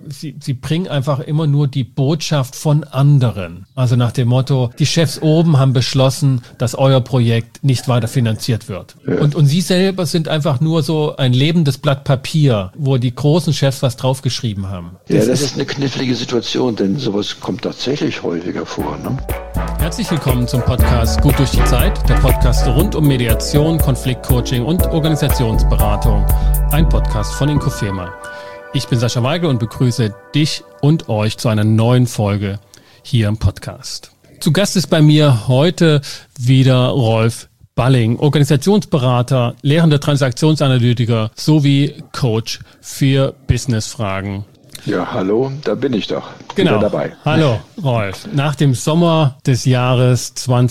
sie bringen einfach immer nur die Botschaft von anderen. Also nach dem Motto, die Chefs oben haben beschlossen, dass euer Projekt nicht weiter finanziert wird. Ja. Und sie selber sind einfach nur so ein lebendes Blatt Papier, wo die großen Chefs was draufgeschrieben haben. Das ist eine knifflige Situation, denn sowas kommt tatsächlich häufiger vor, ne? Herzlich willkommen zum Podcast Gut durch die Zeit, der Podcast rund um Mediation, Konfliktcoaching und Organisationsberatung. Ein Podcast von Inkofema. Ich bin Sascha Weigel und begrüße dich und euch zu einer neuen Folge hier im Podcast. Zu Gast ist bei mir heute wieder Rolf Balling, Organisationsberater, lehrender Transaktionsanalytiker sowie Coach für Businessfragen. Ja, hallo, da bin ich doch. Genau. Wieder dabei. Hallo, Rolf. Nach dem Sommer des Jahres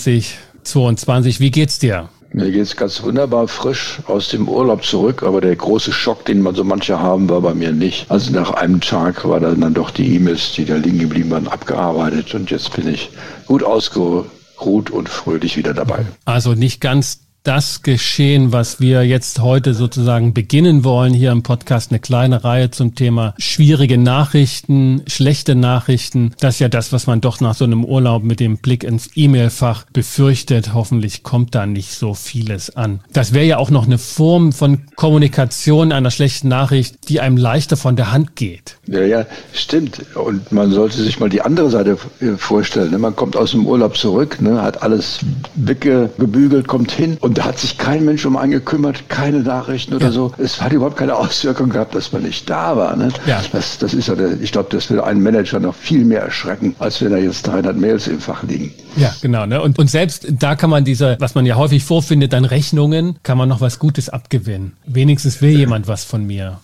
2022, wie geht's dir? Mir geht's ganz wunderbar, frisch aus dem Urlaub zurück, aber der große Schock, den man so manche haben, war bei mir nicht. Also nach einem Tag war dann doch die E-Mails, die da liegen geblieben waren, abgearbeitet und jetzt bin ich gut ausgeruht und fröhlich wieder dabei. Also nicht ganz das Geschehen, was wir jetzt heute sozusagen beginnen wollen, hier im Podcast, eine kleine Reihe zum Thema schwierige Nachrichten, schlechte Nachrichten. Das ist ja das, was man doch nach so einem Urlaub mit dem Blick ins E-Mail-Fach befürchtet. Hoffentlich kommt da nicht so vieles an. Das wäre ja auch noch eine Form von Kommunikation einer schlechten Nachricht, die einem leichter von der Hand geht. Ja, stimmt. Und man sollte sich mal die andere Seite vorstellen. Man kommt aus dem Urlaub zurück, hat alles weggebügelt, kommt hin und da hat sich kein Mensch um einen gekümmert, keine Nachrichten oder so. Es hat überhaupt keine Auswirkung gehabt, dass man nicht da war. Ne? Ja. Das ist ja, ich glaube, das will einen Manager noch viel mehr erschrecken, als wenn da jetzt 300 Mails im Fach liegen. Ja, genau. Ne? Und selbst da kann man was man ja häufig vorfindet an Rechnungen, kann man noch was Gutes abgewinnen. Wenigstens will jemand was von mir.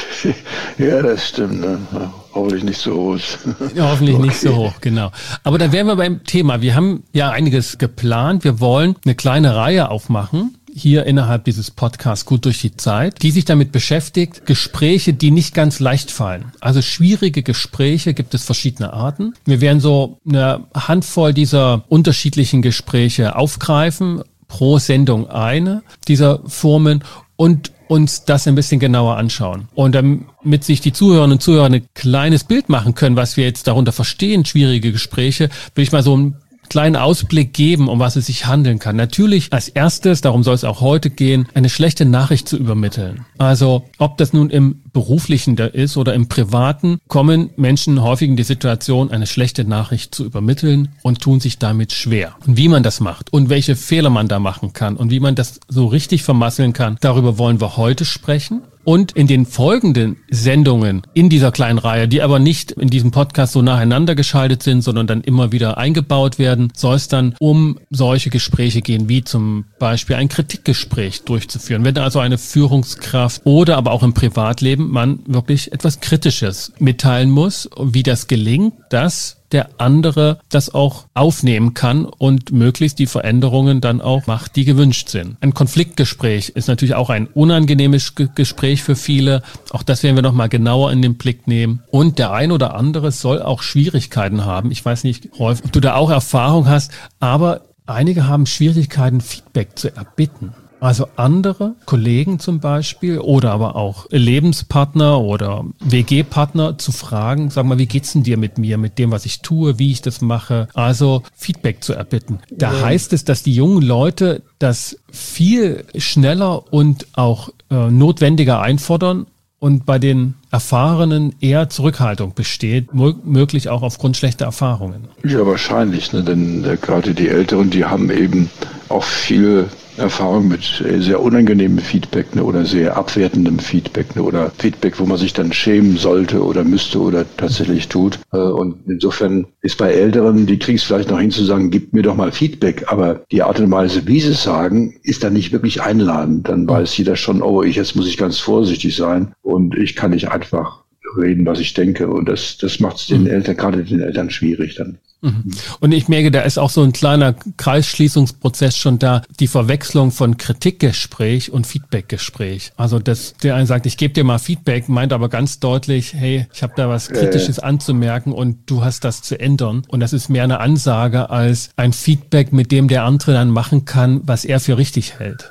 Ja, das stimmt. Ne? Hoffentlich nicht so hoch. Ja, hoffentlich nicht so hoch, genau. Aber da wären wir beim Thema. Wir haben ja einiges geplant. Wir wollen eine kleine Reihe aufmachen, hier innerhalb dieses Podcasts Gut durch die Zeit, die sich damit beschäftigt, Gespräche, die nicht ganz leicht fallen. Also schwierige Gespräche gibt es verschiedene Arten. Wir werden so eine Handvoll dieser unterschiedlichen Gespräche aufgreifen, pro Sendung eine dieser Formen und uns das ein bisschen genauer anschauen. Und damit sich die Zuhörerinnen und Zuhörer ein kleines Bild machen können, was wir jetzt darunter verstehen, schwierige Gespräche, will ich mal so einen kleinen Ausblick geben, um was es sich handeln kann. Natürlich als erstes, darum soll es auch heute gehen, eine schlechte Nachricht zu übermitteln. Also ob das nun im Beruflichen ist oder im Privaten, kommen Menschen häufig in die Situation, eine schlechte Nachricht zu übermitteln und tun sich damit schwer. Und wie man das macht und welche Fehler man da machen kann und wie man das so richtig vermasseln kann, darüber wollen wir heute sprechen. Und in den folgenden Sendungen in dieser kleinen Reihe, die aber nicht in diesem Podcast so nacheinander geschaltet sind, sondern dann immer wieder eingebaut werden, soll es dann um solche Gespräche gehen, wie zum Beispiel ein Kritikgespräch durchzuführen. Wenn also eine Führungskraft oder aber auch im Privatleben man wirklich etwas Kritisches mitteilen muss, wie das gelingt, dass der andere das auch aufnehmen kann und möglichst die Veränderungen dann auch macht, die gewünscht sind. Ein Konfliktgespräch ist natürlich auch ein unangenehmes Gespräch für viele. Auch das werden wir noch mal genauer in den Blick nehmen. Und der ein oder andere soll auch Schwierigkeiten haben. Ich weiß nicht, Rolf, ob du da auch Erfahrung hast, aber einige haben Schwierigkeiten, Feedback zu erbitten. Also andere Kollegen zum Beispiel oder aber auch Lebenspartner oder WG-Partner zu fragen, sag mal, wie geht's denn dir mit mir, mit dem, was ich tue, wie ich das mache? Also Feedback zu erbitten. Da heißt es, dass die jungen Leute das viel schneller und auch notwendiger einfordern und bei den Erfahrenen eher Zurückhaltung besteht, möglich auch aufgrund schlechter Erfahrungen. Ja, wahrscheinlich, denn gerade die Älteren, die haben eben auch viel Erfahrung mit sehr unangenehmem Feedback oder sehr abwertendem Feedback oder Feedback, wo man sich dann schämen sollte oder müsste oder tatsächlich tut. Und insofern ist bei Älteren, die kriegen es vielleicht noch hin zu sagen, gib mir doch mal Feedback, aber die Art und Weise, wie sie es sagen, ist dann nicht wirklich einladend. Dann weiß jeder schon, jetzt muss ich ganz vorsichtig sein und ich kann nicht einfach reden, was ich denke. Und das macht es den Eltern, gerade den Eltern schwierig dann. Und ich merke, da ist auch so ein kleiner Kreisschließungsprozess schon da, die Verwechslung von Kritikgespräch und Feedbackgespräch. Also der eine sagt, ich gebe dir mal Feedback, meint aber ganz deutlich, hey, ich habe da was Kritisches anzumerken und du hast das zu ändern. Und das ist mehr eine Ansage als ein Feedback, mit dem der andere dann machen kann, was er für richtig hält.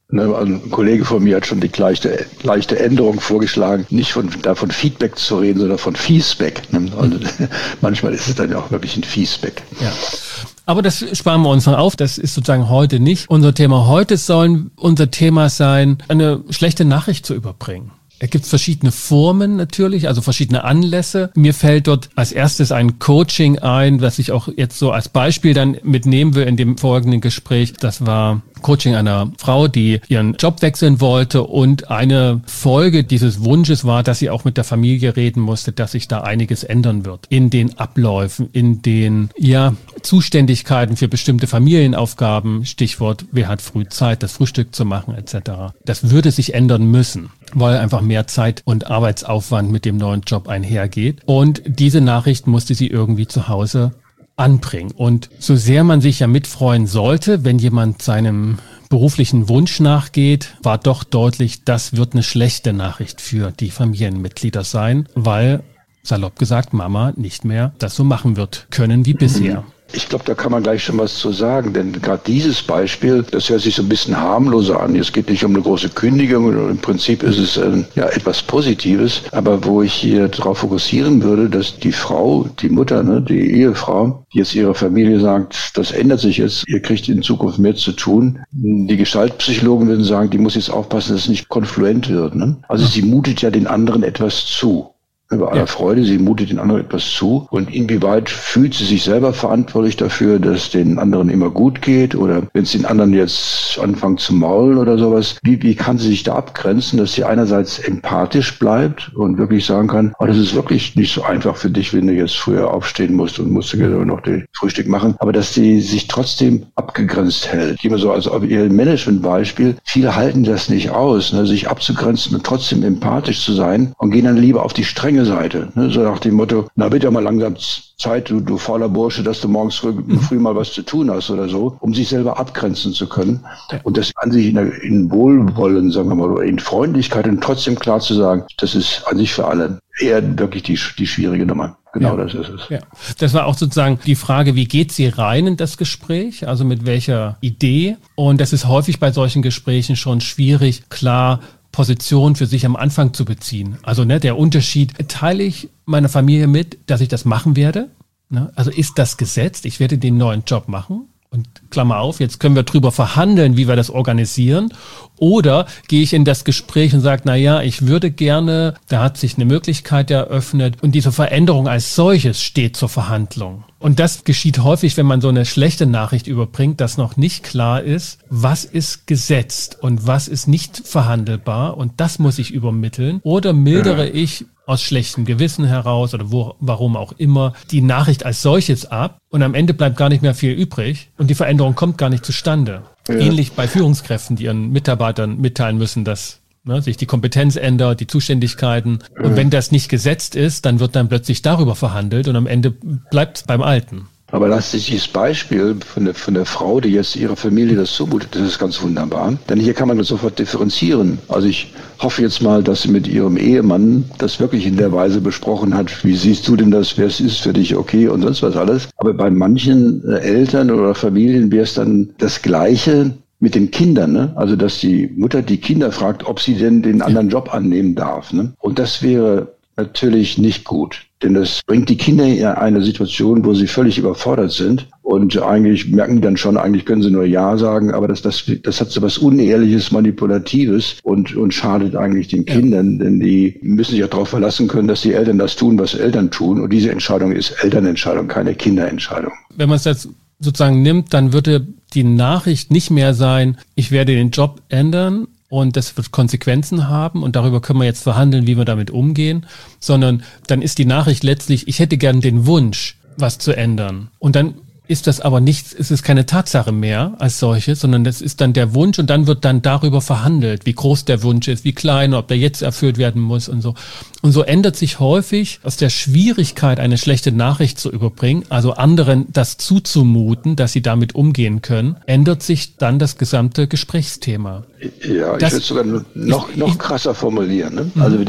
Ein Kollege von mir hat schon die leichte Änderung vorgeschlagen, nicht von Feedback zu reden, sondern von Feesback. Also manchmal ist es dann ja auch wirklich ein Feesback. Ja. Aber das sparen wir uns noch auf. Das ist sozusagen heute nicht unser Thema. Heute soll unser Thema sein, eine schlechte Nachricht zu überbringen. Es gibt verschiedene Formen natürlich, also verschiedene Anlässe. Mir fällt dort als erstes ein Coaching ein, was ich auch jetzt so als Beispiel dann mitnehmen will in dem folgenden Gespräch. Das war Coaching einer Frau, die ihren Job wechseln wollte, und eine Folge dieses Wunsches war, dass sie auch mit der Familie reden musste, dass sich da einiges ändern wird in den Abläufen, in den Zuständigkeiten für bestimmte Familienaufgaben, Stichwort, wer hat früh Zeit, das Frühstück zu machen etc. Das würde sich ändern müssen, weil einfach mehr Zeit und Arbeitsaufwand mit dem neuen Job einhergeht. Und diese Nachricht musste sie irgendwie zu Hause anbringen. Und so sehr man sich ja mitfreuen sollte, wenn jemand seinem beruflichen Wunsch nachgeht, war doch deutlich, das wird eine schlechte Nachricht für die Familienmitglieder sein, weil, salopp gesagt, Mama nicht mehr das so machen wird können wie bisher. Ich glaube, da kann man gleich schon was zu sagen, denn gerade dieses Beispiel, das hört sich so ein bisschen harmloser an. Es geht nicht um eine große Kündigung, im Prinzip ist es etwas Positives, aber wo ich hier darauf fokussieren würde, dass die Frau, die Mutter, die Ehefrau, die jetzt ihrer Familie sagt, das ändert sich jetzt, ihr kriegt in Zukunft mehr zu tun. Die Gestaltpsychologen würden sagen, die muss jetzt aufpassen, dass es nicht konfluent wird. Also sie mutet ja den anderen etwas zu. Über aller Freude, sie mutet den anderen etwas zu. Und inwieweit fühlt sie sich selber verantwortlich dafür, dass den anderen immer gut geht? Oder wenn es den anderen jetzt anfängt zu maulen oder sowas, wie kann sie sich da abgrenzen, dass sie einerseits empathisch bleibt und wirklich sagen kann, das ist wirklich nicht so einfach für dich, wenn du jetzt früher aufstehen musst und musst noch den Frühstück machen, aber dass sie sich trotzdem abgegrenzt hält. Immer so, als ob ihr Managementbeispiel, viele halten das nicht aus, sich abzugrenzen und trotzdem empathisch zu sein und gehen dann lieber auf die strenge Seite, so nach dem Motto, na bitte mal langsam Zeit, du fauler Bursche, dass du morgens früh mal was zu tun hast oder so, um sich selber abgrenzen zu können. Und das an sich in Wohlwollen, sagen wir mal, oder in Freundlichkeit und trotzdem klar zu sagen, das ist an sich für alle eher wirklich die schwierige Nummer. Genau, das ist es. Ja. Das war auch sozusagen die Frage, wie geht sie rein in das Gespräch, also mit welcher Idee? Und das ist häufig bei solchen Gesprächen schon schwierig, klar Position für sich am Anfang zu beziehen. Also der Unterschied, teile ich meiner Familie mit, dass ich das machen werde? Also ist das gesetzt? Ich werde den neuen Job machen. Und Klammer auf, jetzt können wir drüber verhandeln, wie wir das organisieren. Oder gehe ich in das Gespräch und sage, ich würde gerne, da hat sich eine Möglichkeit eröffnet und diese Veränderung als solches steht zur Verhandlung. Und das geschieht häufig, wenn man so eine schlechte Nachricht überbringt, dass noch nicht klar ist, was ist gesetzt und was ist nicht verhandelbar, und das muss ich übermitteln. Oder mildere ich aus schlechtem Gewissen heraus oder warum auch immer die Nachricht als solches ab, und am Ende bleibt gar nicht mehr viel übrig und die Veränderung kommt gar nicht zustande. Ja. Ähnlich bei Führungskräften, die ihren Mitarbeitern mitteilen müssen, dass sich die Kompetenz ändert, die Zuständigkeiten. Und wenn das nicht gesetzt ist, dann wird dann plötzlich darüber verhandelt und am Ende bleibt es beim Alten. Aber lass dich dieses Beispiel von der Frau, die jetzt ihrer Familie das zumutet, das ist ganz wunderbar. Denn hier kann man das sofort differenzieren. Also ich hoffe jetzt mal, dass sie mit ihrem Ehemann das wirklich in der Weise besprochen hat. Wie siehst du denn das? Wer ist für dich okay und sonst was alles? Aber bei manchen Eltern oder Familien wäre es dann das Gleiche mit den Kindern, Also dass die Mutter die Kinder fragt, ob sie denn den anderen Job annehmen darf, Und das wäre natürlich nicht gut. Denn das bringt die Kinder in eine Situation, wo sie völlig überfordert sind. Und eigentlich merken die dann schon, eigentlich können sie nur Ja sagen, aber das hat so was Unehrliches, Manipulatives und schadet eigentlich den Kindern, denn die müssen sich auch darauf verlassen können, dass die Eltern das tun, was Eltern tun. Und diese Entscheidung ist Elternentscheidung, keine Kinderentscheidung. Wenn man es jetzt sozusagen nimmt, dann würde die Nachricht nicht mehr sein, ich werde den Job ändern und das wird Konsequenzen haben und darüber können wir jetzt verhandeln, wie wir damit umgehen, sondern dann ist die Nachricht letztlich, ich hätte gern den Wunsch, was zu ändern. Und dann ist das aber nichts, es ist keine Tatsache mehr als solche, sondern das ist dann der Wunsch und dann wird dann darüber verhandelt, wie groß der Wunsch ist, wie klein, ob der jetzt erfüllt werden muss und so. Und so ändert sich häufig aus der Schwierigkeit, eine schlechte Nachricht zu überbringen, also anderen das zuzumuten, dass sie damit umgehen können, ändert sich dann das gesamte Gesprächsthema. Ja, ich würde es sogar noch krasser formulieren. Also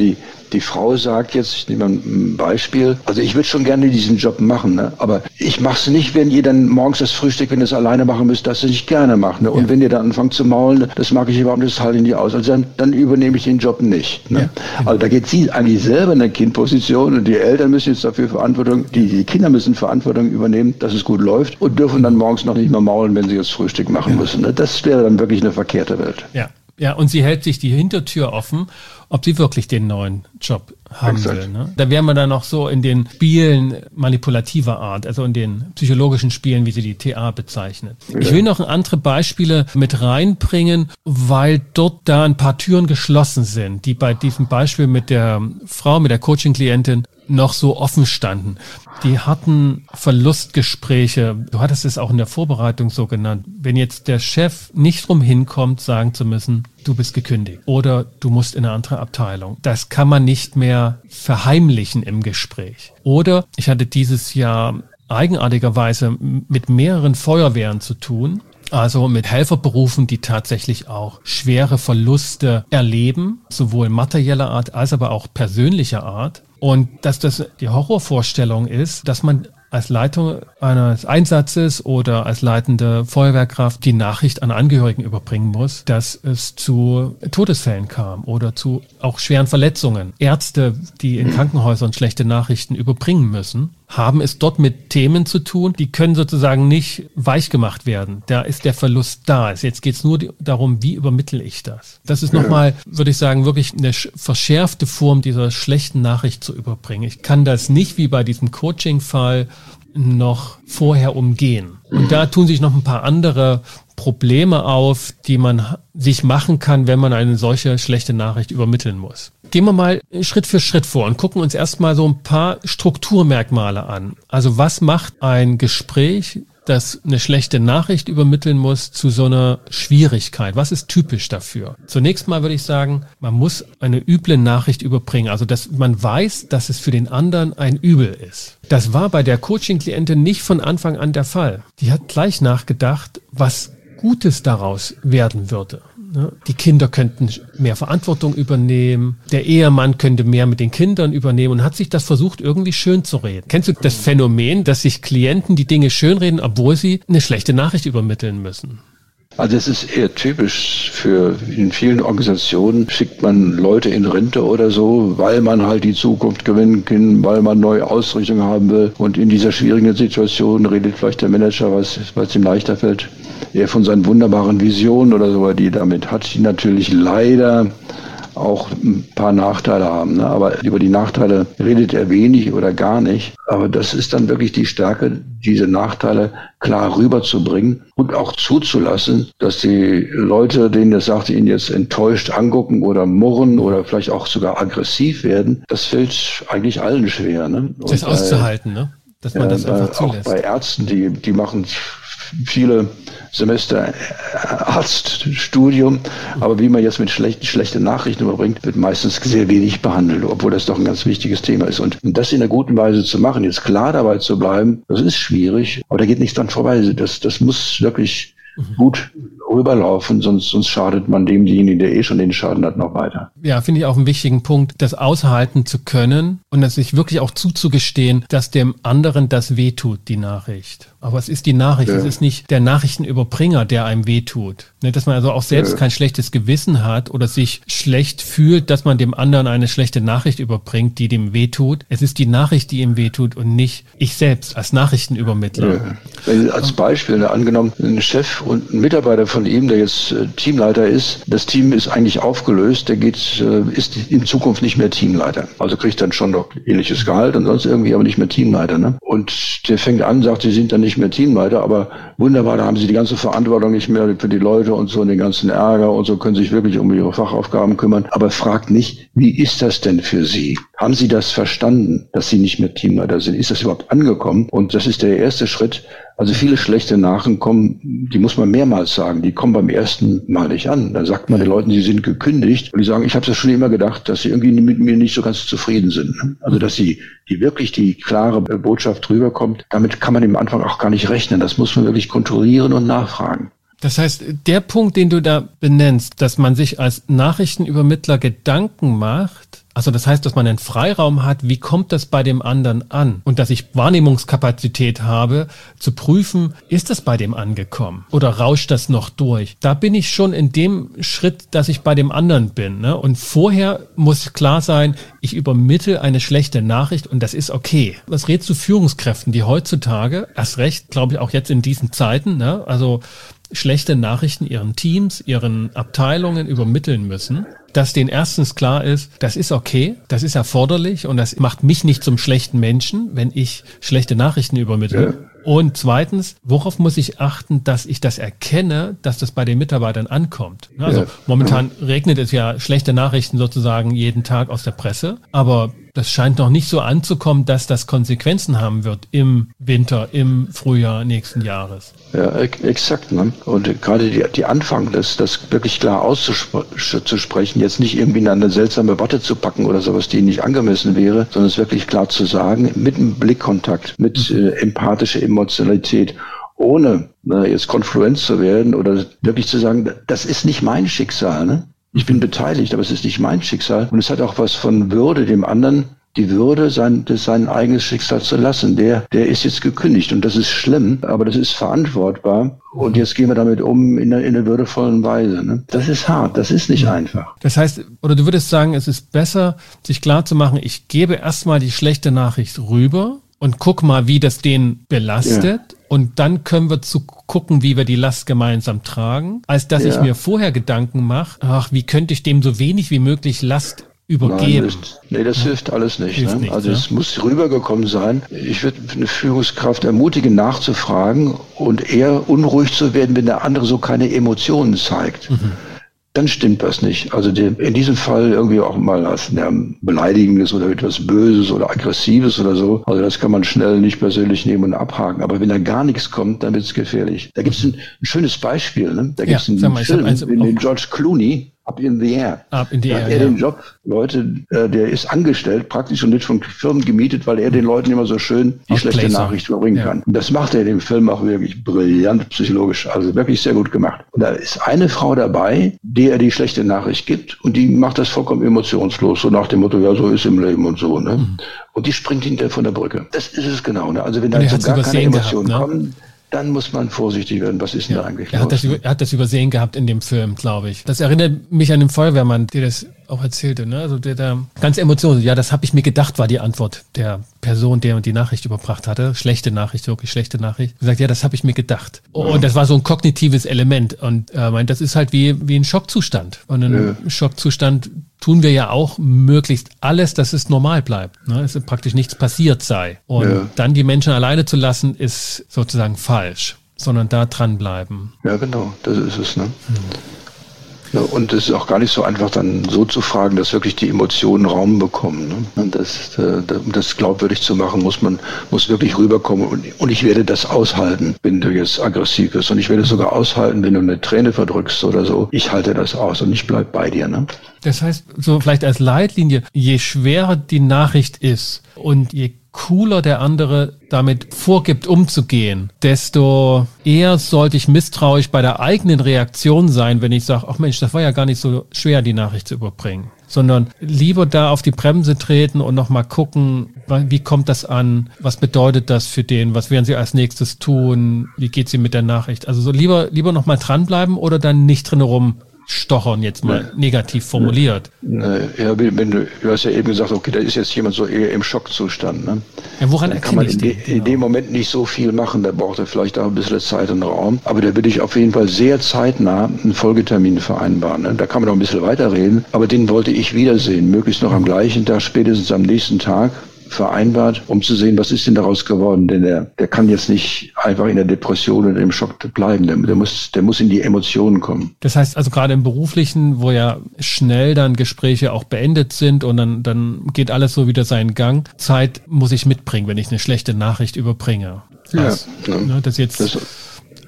die Frau sagt jetzt, ich nehme mal ein Beispiel, also ich würde schon gerne diesen Job machen, ne? Aber ich mache es nicht, wenn ihr dann morgens das Frühstück, wenn ihr es alleine machen müsst, das ich gerne mache. Ne? Und wenn ihr dann anfangt zu maulen, das mag ich überhaupt nicht, das halte ich nie aus. Also dann übernehme ich den Job nicht. Ne? Ja. Also da geht sie eigentlich selber in der Kindposition und die Eltern müssen jetzt dafür Verantwortung, die Kinder müssen Verantwortung übernehmen, dass es gut läuft und dürfen dann morgens noch nicht mal maulen, wenn sie das Frühstück machen müssen. Ne? Das wäre dann wirklich eine verkehrte Welt. Ja, und sie hält sich die Hintertür offen, ob sie wirklich den neuen Job haben will. Ne? Da wären wir dann noch so in den Spielen manipulativer Art, also in den psychologischen Spielen, wie sie die TA bezeichnet. Ja. Ich will noch andere Beispiele mit reinbringen, weil dort da ein paar Türen geschlossen sind, die bei diesem Beispiel mit der Frau, mit der Coaching-Klientin noch so offen standen. Die hatten Verlustgespräche. Du hattest es auch in der Vorbereitung so genannt. Wenn jetzt der Chef nicht drum hinkommt, sagen zu müssen, du bist gekündigt oder du musst in eine andere Abteilung. Das kann man nicht mehr verheimlichen im Gespräch. Oder ich hatte dieses Jahr eigenartigerweise mit mehreren Feuerwehren zu tun. Also mit Helferberufen, die tatsächlich auch schwere Verluste erleben, sowohl materieller Art als aber auch persönlicher Art. Und dass das die Horrorvorstellung ist, dass man als Leitung eines Einsatzes oder als leitende Feuerwehrkraft die Nachricht an Angehörigen überbringen muss, dass es zu Todesfällen kam oder zu auch schweren Verletzungen. Ärzte, die in Krankenhäusern schlechte Nachrichten überbringen müssen, haben es dort mit Themen zu tun, die können sozusagen nicht weich gemacht werden. Da ist der Verlust da. Jetzt geht es nur darum, wie übermittle ich das? Das ist nochmal, würde ich sagen, wirklich eine verschärfte Form dieser schlechten Nachricht zu überbringen. Ich kann das nicht wie bei diesem Coaching-Fall noch vorher umgehen. Und da tun sich noch ein paar andere Probleme auf, die man sich machen kann, wenn man eine solche schlechte Nachricht übermitteln muss. Gehen wir mal Schritt für Schritt vor und gucken uns erstmal so ein paar Strukturmerkmale an. Also was macht ein Gespräch, das eine schlechte Nachricht übermitteln muss, zu so einer Schwierigkeit? Was ist typisch dafür? Zunächst mal würde ich sagen, man muss eine üble Nachricht überbringen. Also dass man weiß, dass es für den anderen ein Übel ist. Das war bei der Coaching-Klientin nicht von Anfang an der Fall. Die hat gleich nachgedacht, was Gutes daraus werden würde. Die Kinder könnten mehr Verantwortung übernehmen, der Ehemann könnte mehr mit den Kindern übernehmen und hat sich das versucht, irgendwie schön zu reden. Kennst du das Phänomen, dass sich Klienten die Dinge schönreden, obwohl sie eine schlechte Nachricht übermitteln müssen? Also es ist eher typisch in vielen Organisationen schickt man Leute in Rente oder so, weil man halt die Zukunft gewinnen kann, weil man neue Ausrichtung haben will. Und in dieser schwierigen Situation redet vielleicht der Manager, weil es ihm leichter fällt, eher von seinen wunderbaren Visionen oder so, die damit hat, die natürlich leider auch ein paar Nachteile haben. Ne? Aber über die Nachteile redet er wenig oder gar nicht. Aber das ist dann wirklich die Stärke, diese Nachteile klar rüberzubringen und auch zuzulassen, dass die Leute, denen das sagt, ihn jetzt enttäuscht angucken oder murren oder vielleicht auch sogar aggressiv werden. Das fällt eigentlich allen schwer. Ne? Das auszuhalten, ne? Dass man das einfach zulässt. Auch bei Ärzten, die machen viele Semester Arztstudium, aber wie man jetzt mit schlechten Nachrichten überbringt, wird meistens sehr wenig behandelt, obwohl das doch ein ganz wichtiges Thema ist. Und das in einer guten Weise zu machen, jetzt klar dabei zu bleiben, das ist schwierig, aber da geht nichts dran vorbei. Das muss wirklich gut rüberlaufen, sonst schadet man demjenigen, der schon den Schaden hat, noch weiter. Ja, finde ich auch einen wichtigen Punkt, das aushalten zu können und es sich wirklich auch zuzugestehen, dass dem anderen das wehtut, die Nachricht. Aber es ist die Nachricht, es ist nicht der Nachrichtenüberbringer, der einem wehtut. Dass man also auch selbst kein schlechtes Gewissen hat oder sich schlecht fühlt, dass man dem anderen eine schlechte Nachricht überbringt, die dem wehtut. Es ist die Nachricht, die ihm wehtut und nicht ich selbst als Nachrichtenübermittler. Ja. Als Beispiel, angenommen, ein Chef und ein Mitarbeiter von ihm, der jetzt Teamleiter ist, das Team ist eigentlich aufgelöst, der ist in Zukunft nicht mehr Teamleiter. Also kriegt dann schon noch ähnliches Gehalt und sonst irgendwie, aber nicht mehr Teamleiter. Ne? Und der fängt an, sagt, sie sind dann nicht mehr Teamleiter, aber wunderbar, da haben sie die ganze Verantwortung nicht mehr für die Leute und so und den ganzen Ärger und so, können sich wirklich um ihre Fachaufgaben kümmern, aber fragt nicht, wie ist das denn für Sie? Haben Sie das verstanden, dass Sie nicht mehr Teamleiter sind? Ist das überhaupt angekommen? Und das ist der erste Schritt. Also viele schlechte Nachrichten kommen, die muss man mehrmals sagen, die kommen beim ersten Mal nicht an. Da sagt man den Leuten, sie sind gekündigt und die sagen, ich habe das schon immer gedacht, dass sie irgendwie mit mir nicht so ganz zufrieden sind. Also dass die wirklich die klare Botschaft rüberkommt, damit kann man am Anfang auch gar nicht rechnen. Das muss man wirklich kontrollieren und nachfragen. Das heißt, der Punkt, den du da benennst, dass man sich als Nachrichtenübermittler Gedanken macht, Also das heißt, dass man einen Freiraum hat, wie kommt das bei dem anderen an? Und dass ich Wahrnehmungskapazität habe, zu prüfen, ist das bei dem angekommen oder rauscht das noch durch? Da bin ich schon in dem Schritt, dass ich bei dem anderen bin. Ne? Und vorher muss klar sein, ich übermittle eine schlechte Nachricht und das ist okay. Was rätst du Führungskräften, die heutzutage, erst recht, glaube ich, auch jetzt in diesen Zeiten, ne? Also schlechte Nachrichten ihren Teams, ihren Abteilungen übermitteln müssen, dass denen erstens klar ist, das ist okay, das ist erforderlich und das macht mich nicht zum schlechten Menschen, wenn ich schlechte Nachrichten übermittle. Ja. Und zweitens, worauf muss ich achten, dass ich das erkenne, dass das bei den Mitarbeitern ankommt? Also momentan regnet es ja schlechte Nachrichten sozusagen jeden Tag aus der Presse, aber das scheint noch nicht so anzukommen, dass das Konsequenzen haben wird im Winter, im Frühjahr nächsten Jahres. Ja, exakt. Ne? Und gerade die Anfang, das wirklich klar auszusprechen, jetzt nicht irgendwie in eine seltsame Watte zu packen oder sowas, die nicht angemessen wäre, sondern es wirklich klar zu sagen, mit einem Blickkontakt, mit empathischer Emotionalität, ohne jetzt konfluent zu werden oder wirklich zu sagen, das ist nicht mein Schicksal, ne? Ich bin beteiligt, aber es ist nicht mein Schicksal. Und es hat auch was von Würde, dem anderen die Würde, sein eigenes Schicksal zu lassen. Der ist jetzt gekündigt und das ist schlimm, aber das ist verantwortbar. Und jetzt gehen wir damit um in einer würdevollen Weise. Ne? Das ist hart, das ist nicht einfach. Das heißt, oder du würdest sagen, es ist besser, sich klar zu machen, ich gebe erstmal die schlechte Nachricht rüber und guck mal, wie das den belastet. Ja. Und dann können wir gucken, wie wir die Last gemeinsam tragen, als dass ich mir vorher Gedanken mache, wie könnte ich dem so wenig wie möglich Last übergeben. Nein, das hilft alles nicht. Hilft nicht, also es muss rübergekommen sein. Ich würde eine Führungskraft ermutigen, nachzufragen und eher unruhig zu werden, wenn der andere so keine Emotionen zeigt. Dann stimmt das nicht. Also in diesem Fall irgendwie auch mal als Beleidigendes oder etwas Böses oder Aggressives oder so. Also das kann man schnell nicht persönlich nehmen und abhaken. Aber wenn da gar nichts kommt, dann wird es gefährlich. Da gibt es ein schönes Beispiel. Ne? Da gibt es einen Film, in dem George Clooney, Up in the Air. Up in the Air, er den Job, Leute, der ist angestellt praktisch und wird von Firmen gemietet, weil er den Leuten immer so schön die schlechte Nachricht überbringen kann. Und das macht er in dem Film auch wirklich brillant psychologisch, also wirklich sehr gut gemacht. Und da ist eine Frau dabei, der er die schlechte Nachricht gibt und die macht das vollkommen emotionslos, so nach dem Motto, ja, so ist im Leben und so. Ne? Und die springt hinterher von der Brücke. Das ist es genau. Ne? Also wenn da so gar keine Emotionen kommen, dann muss man vorsichtig werden. Was ist denn da eigentlich los? Er hat das übersehen gehabt in dem Film, glaube ich. Das erinnert mich an den Feuerwehrmann, der das auch erzählte, ne? Also der da ganz emotional, ja, das habe ich mir gedacht, war die Antwort der Person, der die Nachricht überbracht hatte. Schlechte Nachricht, wirklich schlechte Nachricht. Er sagt, ja, das habe ich mir gedacht. Und das war so ein kognitives Element. Und meint, das ist halt wie ein Schockzustand. Und ein Schockzustand tun wir ja auch möglichst alles, dass es normal bleibt. Ne? Es praktisch nichts passiert sei. Und dann die Menschen alleine zu lassen, ist sozusagen falsch, sondern da dranbleiben. Ja, genau, das ist es. Ne? Ja, und es ist auch gar nicht so einfach, dann so zu fragen, dass wirklich die Emotionen Raum bekommen. Ne? Und das glaubwürdig zu machen, muss wirklich rüberkommen. Und ich werde das aushalten, wenn du jetzt aggressiv bist. Und ich werde es sogar aushalten, wenn du eine Träne verdrückst oder so. Ich halte das aus und ich bleib bei dir. Ne? Das heißt, so vielleicht als Leitlinie, je schwerer die Nachricht ist und je cooler der andere damit vorgibt, umzugehen, desto eher sollte ich misstrauisch bei der eigenen Reaktion sein, wenn ich sage, ach Mensch, das war ja gar nicht so schwer, die Nachricht zu überbringen. Sondern lieber da auf die Bremse treten und nochmal gucken, wie kommt das an, was bedeutet das für den, was werden sie als nächstes tun, wie geht sie mit der Nachricht. Also so lieber nochmal dranbleiben oder dann nicht drin rumstochern, jetzt mal negativ formuliert. Ja, du hast ja eben gesagt, okay, da ist jetzt jemand so eher im Schockzustand. Ne? Ja, woran erkenne ich den? In dem Moment nicht so viel machen, da braucht er vielleicht auch ein bisschen Zeit und Raum. Aber da würde ich auf jeden Fall sehr zeitnah einen Folgetermin vereinbaren. Ne? Da kann man noch ein bisschen weiterreden, aber den wollte ich wiedersehen, möglichst noch am gleichen Tag, spätestens am nächsten Tag vereinbart, um zu sehen, was ist denn daraus geworden. Denn der kann jetzt nicht einfach in der Depression oder im Schock bleiben. Der muss in die Emotionen kommen. Das heißt also gerade im Beruflichen, wo ja schnell dann Gespräche auch beendet sind und dann geht alles so wieder seinen Gang. Zeit muss ich mitbringen, wenn ich eine schlechte Nachricht überbringe. Das jetzt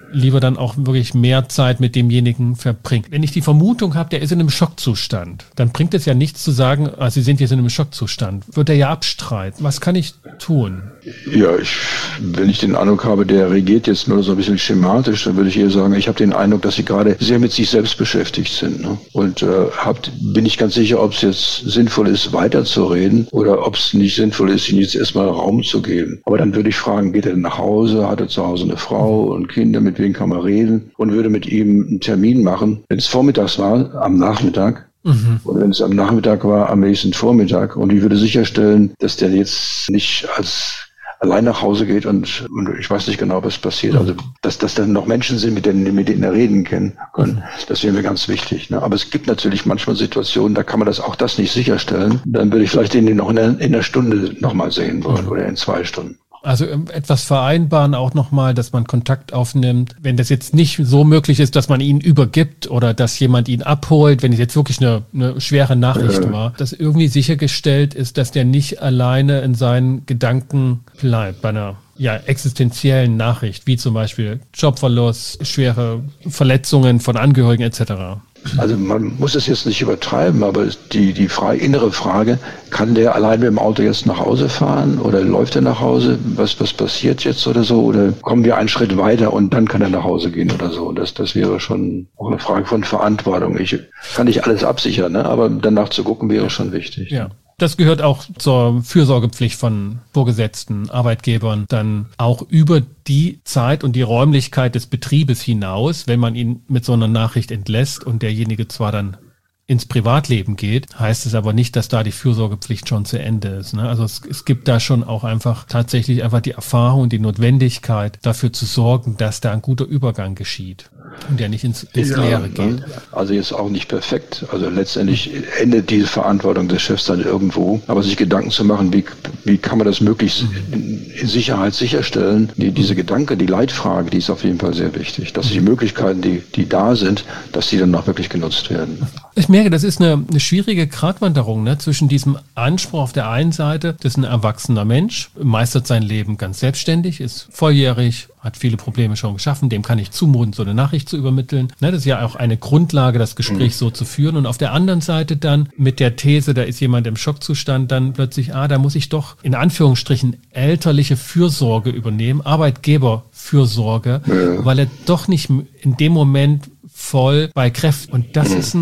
lieber dann auch wirklich mehr Zeit mit demjenigen verbringt. Wenn ich die Vermutung habe, der ist in einem Schockzustand, dann bringt es ja nichts zu sagen, Sie sind jetzt in einem Schockzustand. Wird er ja abstreiten. Was kann ich tun? Ja, wenn ich den Eindruck habe, der reagiert jetzt nur so ein bisschen schematisch, dann würde ich eher sagen, ich habe den Eindruck, dass Sie gerade sehr mit sich selbst beschäftigt sind. Ne? Und bin ich ganz sicher, ob es jetzt sinnvoll ist, weiterzureden oder ob es nicht sinnvoll ist, Ihnen jetzt erstmal Raum zu geben. Aber dann würde ich fragen, geht er denn nach Hause? Hat er zu Hause eine Frau und Kinder? Mit wem kann man reden? Und würde mit ihm einen Termin machen. Wenn es vormittags war, am Nachmittag, und wenn es am Nachmittag war, am nächsten Vormittag. Und ich würde sicherstellen, dass der jetzt nicht allein nach Hause geht und ich weiß nicht genau, was passiert. Also, dass dann noch Menschen sind, mit denen er reden können, das wäre mir ganz wichtig. Ne? Aber es gibt natürlich manchmal Situationen, da kann man das nicht sicherstellen. Dann würde ich vielleicht den noch in einer Stunde nochmal sehen wollen oder in 2 Stunden. Also etwas vereinbaren auch nochmal, dass man Kontakt aufnimmt. Wenn das jetzt nicht so möglich ist, dass man ihn übergibt oder dass jemand ihn abholt, wenn es jetzt wirklich eine schwere Nachricht war, dass irgendwie sichergestellt ist, dass der nicht alleine in seinen Gedanken bleibt bei einer existenziellen Nachricht, wie zum Beispiel Jobverlust, schwere Verletzungen von Angehörigen etc. Also man muss es jetzt nicht übertreiben, aber die innere Frage, kann der allein mit dem Auto jetzt nach Hause fahren oder läuft er nach Hause? Was passiert jetzt oder so? Oder kommen wir einen Schritt weiter und dann kann er nach Hause gehen oder so? Das wäre schon auch eine Frage von Verantwortung. Ich kann nicht alles absichern, ne? Aber danach zu gucken wäre schon wichtig. Ja. Das gehört auch zur Fürsorgepflicht von Vorgesetzten, Arbeitgebern, dann auch über die Zeit und die Räumlichkeit des Betriebes hinaus, wenn man ihn mit so einer Nachricht entlässt und derjenige zwar dann ins Privatleben geht, heißt es aber nicht, dass da die Fürsorgepflicht schon zu Ende ist. Ne? Also es gibt da schon auch tatsächlich die Erfahrung und die Notwendigkeit, dafür zu sorgen, dass da ein guter Übergang geschieht und der nicht ins Leere geht. Also jetzt auch nicht perfekt. Also letztendlich endet diese Verantwortung des Chefs dann irgendwo. Aber sich Gedanken zu machen, wie kann man das möglichst in Sicherheit sicherstellen, diese Gedanke, die Leitfrage, die ist auf jeden Fall sehr wichtig. Dass die Möglichkeiten, die da sind, dass die dann auch wirklich genutzt werden. Ich merke, das ist eine schwierige Gratwanderung, ne, zwischen diesem Anspruch auf der einen Seite, das ist ein erwachsener Mensch, meistert sein Leben ganz selbstständig, ist volljährig, hat viele Probleme schon geschaffen, dem kann ich zumuten, so eine Nachricht zu übermitteln. Ne, das ist ja auch eine Grundlage, das Gespräch so zu führen. Und auf der anderen Seite dann mit der These, da ist jemand im Schockzustand, dann plötzlich, da muss ich doch in Anführungsstrichen elterliche Fürsorge übernehmen, Arbeitgeberfürsorge, weil er doch nicht in dem Moment voll bei Kräften. Und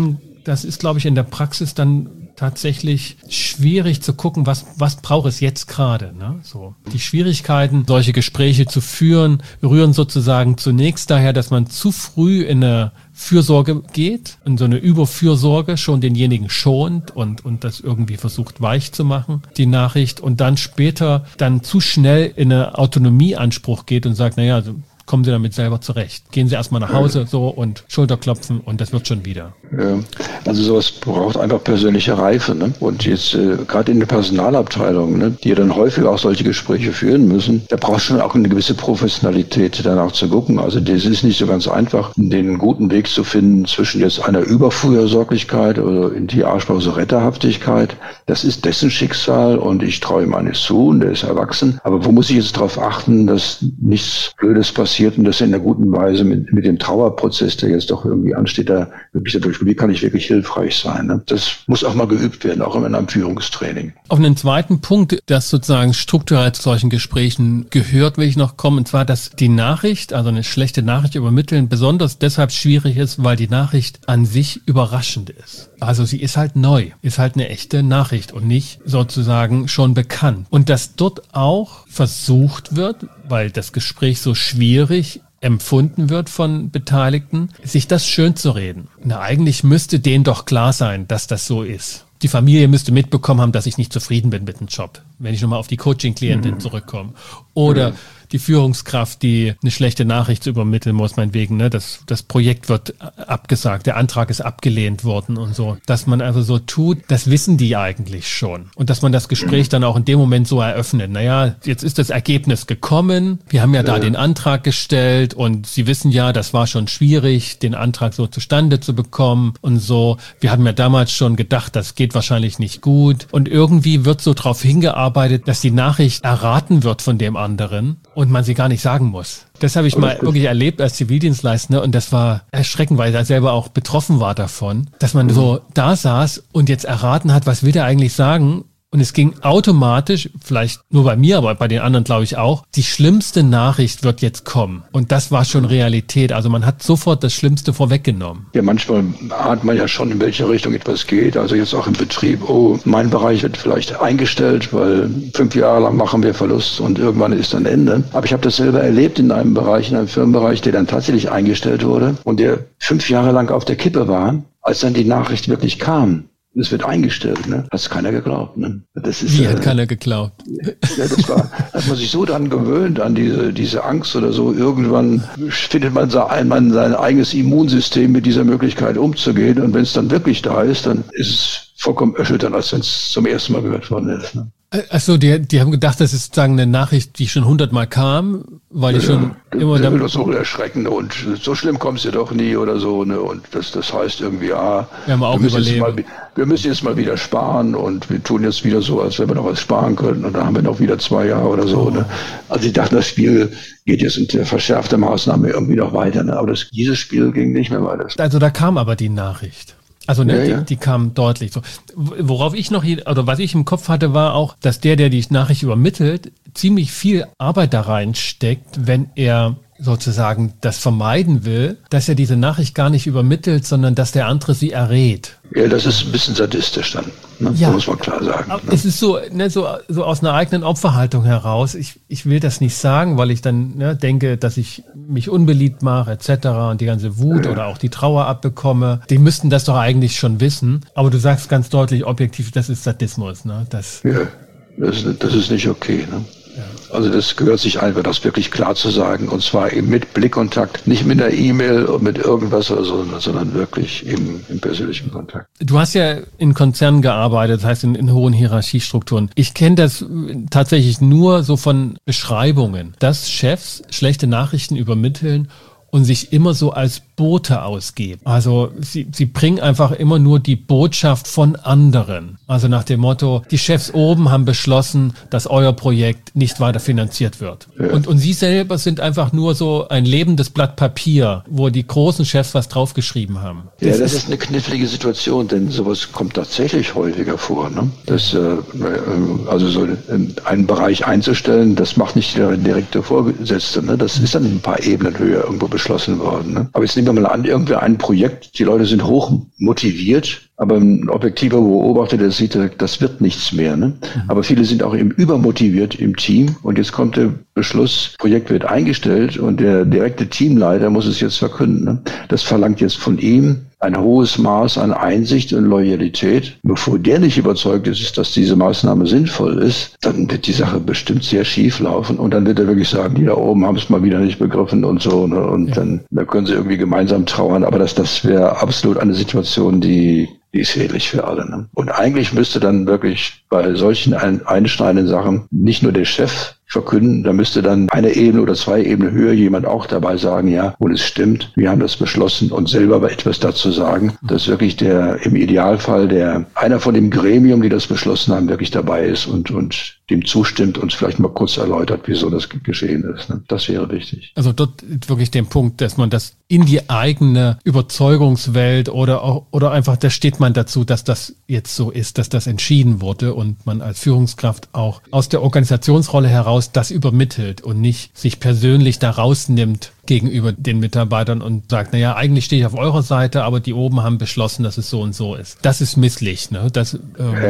das ist, glaube ich, in der Praxis dann tatsächlich schwierig zu gucken, was braucht es jetzt gerade. Ne? So. Die Schwierigkeiten, solche Gespräche zu führen, rühren sozusagen zunächst daher, dass man zu früh in eine Fürsorge geht, in so eine Überfürsorge, schon denjenigen schont und das irgendwie versucht weich zu machen, die Nachricht, und dann später dann zu schnell in eine Autonomieanspruch geht und sagt, kommen Sie damit selber zurecht. Gehen Sie erstmal nach Hause so und Schulterklopfen und das wird schon wieder. Ja, also sowas braucht einfach persönliche Reife. Ne? Und jetzt gerade in der Personalabteilung, ne, die ja dann häufig auch solche Gespräche führen müssen, da braucht schon auch eine gewisse Professionalität, danach zu gucken. Also das ist nicht so ganz einfach, den guten Weg zu finden zwischen jetzt einer Überfürsorglichkeit oder in die Aussprache Retterhaftigkeit. Das ist dessen Schicksal und ich traue ihm eines zu und der ist erwachsen. Aber wo muss ich jetzt darauf achten, dass nichts Blödes passiert und das in einer guten Weise mit dem Trauerprozess, der jetzt doch irgendwie ansteht, da wirklich dadurch, wie kann ich wirklich hilfreich sein? Ne? Das muss auch mal geübt werden, auch in einem Führungstraining. Auf einen zweiten Punkt, das sozusagen strukturell zu solchen Gesprächen gehört, will ich noch kommen, und zwar, dass die Nachricht, also eine schlechte Nachricht übermitteln, besonders deshalb schwierig ist, weil die Nachricht an sich überraschend ist. Also sie ist halt neu, ist halt eine echte Nachricht und nicht sozusagen schon bekannt. Und dass dort auch versucht wird, weil das Gespräch so schwierig empfunden wird von Beteiligten, sich das schön zu reden. Na, eigentlich müsste denen doch klar sein, dass das so ist. Die Familie müsste mitbekommen haben, dass ich nicht zufrieden bin mit dem Job, wenn ich nochmal auf die Coaching-Klientin zurückkomme. Oder die Führungskraft, die eine schlechte Nachricht zu übermitteln muss, meinetwegen, ne, das Projekt wird abgesagt, der Antrag ist abgelehnt worden und so. Dass man also so tut, das wissen die eigentlich schon. Und dass man das Gespräch dann auch in dem Moment so eröffnet. Jetzt ist das Ergebnis gekommen, wir haben ja da den Antrag gestellt und Sie wissen ja, das war schon schwierig, den Antrag so zustande zu bekommen und so. Wir hatten ja damals schon gedacht, das geht wahrscheinlich nicht gut. Und irgendwie wird so drauf hingearbeitet, arbeitet, dass die Nachricht erraten wird von dem anderen und man sie gar nicht sagen muss. Das habe ich mal wirklich erlebt als Zivildienstleister und das war erschreckend, weil ich da selber auch betroffen war davon, dass man so da saß und jetzt erraten hat, was will der eigentlich sagen? Und es ging automatisch, vielleicht nur bei mir, aber bei den anderen glaube ich auch, die schlimmste Nachricht wird jetzt kommen. Und das war schon Realität. Also man hat sofort das Schlimmste vorweggenommen. Ja, manchmal ahnt man ja schon, in welche Richtung etwas geht. Also jetzt auch im Betrieb, oh, mein Bereich wird vielleicht eingestellt, weil 5 Jahre lang machen wir Verlust und irgendwann ist dann Ende. Aber ich habe das selber erlebt in einem Bereich, in einem Firmenbereich, der dann tatsächlich eingestellt wurde und der 5 Jahre lang auf der Kippe war, als dann die Nachricht wirklich kam. Es wird eingestellt, ne? Hat es keiner geglaubt, ne? Das ist, hat keiner geglaubt? Ja, hat man sich so dran gewöhnt, an diese Angst oder so. Irgendwann findet man sein eigenes Immunsystem mit dieser Möglichkeit umzugehen. Und wenn es dann wirklich da ist, dann ist es vollkommen erschütternd, als wenn es zum ersten Mal gehört worden ist, ne? Achso, die haben gedacht, das ist sozusagen eine Nachricht, die schon 100-mal kam, weil die schon immer damit so erschreckend und so schlimm kommst du doch nie oder so, ne? Und das heißt irgendwie, wir müssen jetzt mal wieder sparen und wir tun jetzt wieder so, als wenn wir noch was sparen könnten und dann haben wir noch wieder 2 Jahre oder so, ne? Also ich dachte, das Spiel geht jetzt in der verschärften Maßnahme irgendwie noch weiter, ne? Aber dieses Spiel ging nicht mehr weiter. Also da kam aber die Nachricht. Also die kam deutlich so. Worauf ich noch oder was ich im Kopf hatte, war auch, dass der die Nachricht übermittelt, ziemlich viel Arbeit da reinsteckt, wenn er sozusagen das vermeiden will, dass er diese Nachricht gar nicht übermittelt, sondern dass der andere sie errät. Ja, das ist ein bisschen sadistisch dann, ne? Ja, muss man klar sagen. Ne? Es ist so aus einer eigenen Opferhaltung heraus. Ich will das nicht sagen, weil ich dann denke, dass ich mich unbeliebt mache etc. und die ganze Wut oder auch die Trauer abbekomme. Die müssten das doch eigentlich schon wissen. Aber du sagst ganz deutlich objektiv, das ist Sadismus. Ne? Das ist nicht okay. Ne? Also das gehört sich einfach, das wirklich klar zu sagen, und zwar eben mit Blickkontakt, nicht mit einer E-Mail und mit irgendwas oder so, sondern wirklich eben im persönlichen Kontakt. Du hast ja in Konzernen gearbeitet, das heißt in hohen Hierarchiestrukturen. Ich kenne das tatsächlich nur so von Beschreibungen, dass Chefs schlechte Nachrichten übermitteln und sich immer so als Bote ausgeben. Also sie bringen einfach immer nur die Botschaft von anderen. Also nach dem Motto, die Chefs oben haben beschlossen, dass euer Projekt nicht weiter finanziert wird. Ja. Und sie selber sind einfach nur so ein lebendes Blatt Papier, wo die großen Chefs was draufgeschrieben haben. Das ist eine knifflige Situation, denn sowas kommt tatsächlich häufiger vor. Ne? Also so einen Bereich einzustellen, das macht nicht der direkte Vorgesetzte. Ne? Das ist dann ein paar Ebenen höher irgendwo beschlossen worden. Ne? Aber jetzt nehmen wir mal an, irgendwie ein Projekt, die Leute sind hoch motiviert, aber ein objektiver Beobachter, der sieht, das wird nichts mehr. Ne? Aber viele sind auch eben übermotiviert im Team und jetzt kommt der Beschluss, Projekt wird eingestellt und der direkte Teamleiter muss es jetzt verkünden. Ne? Das verlangt jetzt von ihm ein hohes Maß an Einsicht und Loyalität. Bevor der nicht überzeugt ist, dass diese Maßnahme sinnvoll ist, dann wird die Sache bestimmt sehr schief laufen und dann wird er wirklich sagen, die da oben haben es mal wieder nicht begriffen und so. Ne? Und dann können sie irgendwie gemeinsam trauern, aber das wäre absolut eine Situation, die ist schädlich für alle. Ne? Und eigentlich müsste dann wirklich bei solchen einschneidenden Sachen nicht nur der Chef verkünden, da müsste dann eine Ebene oder 2 Ebenen höher jemand auch dabei sagen, ja, und es stimmt, wir haben das beschlossen und selber aber etwas dazu sagen, dass wirklich im Idealfall einer von dem Gremium, die das beschlossen haben, wirklich dabei ist und dem zustimmt und vielleicht mal kurz erläutert, wieso das geschehen ist. Ne? Das wäre wichtig. Also dort wirklich den Punkt, dass man das in die eigene Überzeugungswelt oder einfach, da steht man dazu, dass das jetzt so ist, dass das entschieden wurde und man als Führungskraft auch aus der Organisationsrolle heraus das übermittelt und nicht sich persönlich da rausnimmt gegenüber den Mitarbeitern und sagt, naja, eigentlich stehe ich auf eurer Seite, aber die oben haben beschlossen, dass es so und so ist. Das ist misslich, ne? Das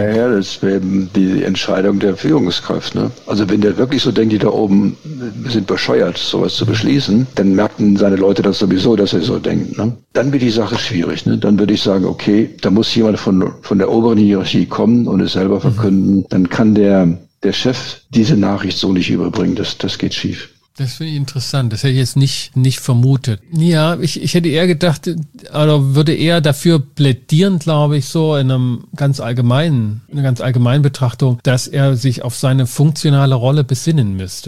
wäre eben die Entscheidung der Führungskraft, ne? Also wenn der wirklich so denkt, die da oben sind bescheuert, sowas zu beschließen, dann merken seine Leute das sowieso, dass er so denkt, ne? Dann wird die Sache schwierig, ne? Dann würde ich sagen, okay, da muss jemand von der oberen Hierarchie kommen und es selber verkünden. Dann kann der Chef diese Nachricht so nicht überbringen, das geht schief. Das finde ich interessant. Das hätte ich jetzt nicht vermutet. Ja, ich hätte eher gedacht, oder würde eher dafür plädieren, glaube ich, so in einer ganz allgemeinen Betrachtung, dass er sich auf seine funktionale Rolle besinnen müsste.